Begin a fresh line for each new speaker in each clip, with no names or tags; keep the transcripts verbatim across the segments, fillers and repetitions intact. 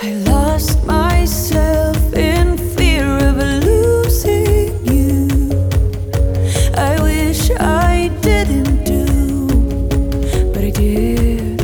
I lost myself in fear of losing you. I wish I didn't do, but I did.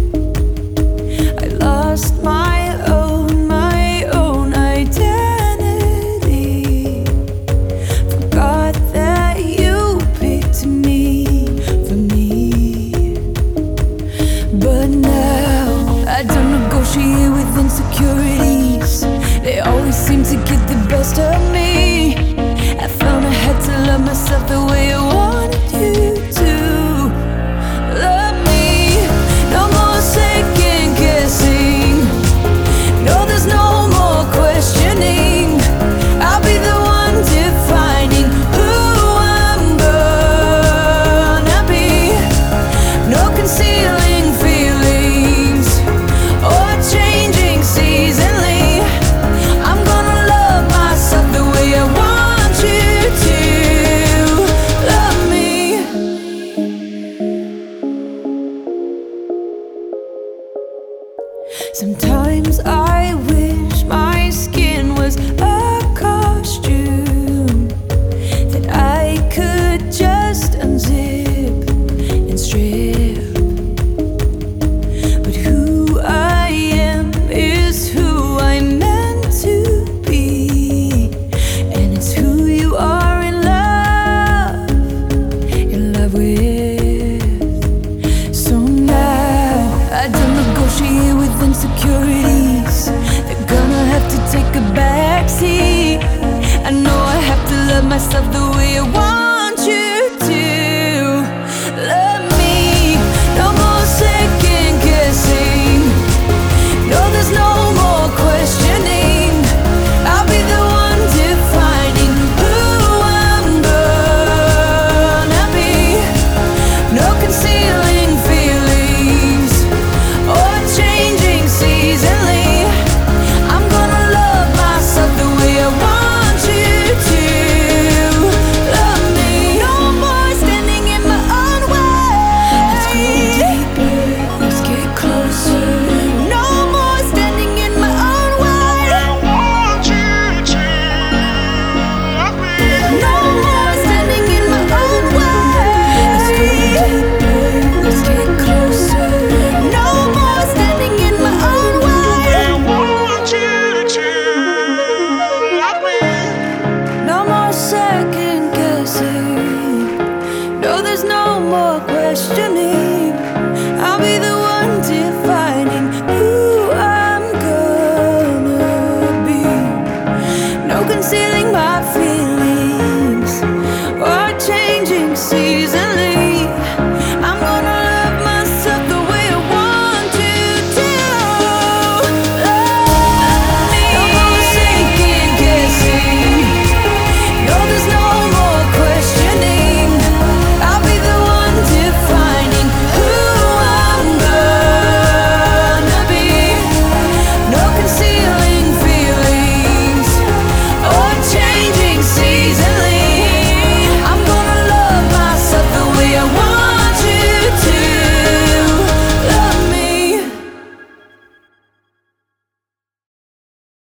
I lost my own, my own identity. Forgot that you picked me for me. But now I don't negotiate with insecurities. They always seem to get the best of me. I found I had to love myself the way I wanted you to love me. No more second guessing. No, there's no more questioning. I'll be the one defining who I'm gonna be. No concealing feelings or changing seasonally. I'm gonna love myself the way I want you to love me. Sometimes I wish my skin was a costume that I could just unzip and strip. But who I am is who I'm meant to be, and it's who you are in love, in love with. So now I don't negotiate with insecurities. They're gonna have to take a backseat. I know I have to love myself the way I want you to love me. No more second guessing. No, there's no more questioning. I'll be the one defining who I'm gonna be. No concealing feelings or changing seasonally. I'm gonna love myself the way I want you to love me. No more standing in my own way. Let's go deeper, let's get closer. No more standing in my own way.
I want you to love me.
No more standing in my own way. Let's go deeper, let's get closer. No more standing in my own way.
I want you to love me.
No more second guessing. No, there's no more questioning.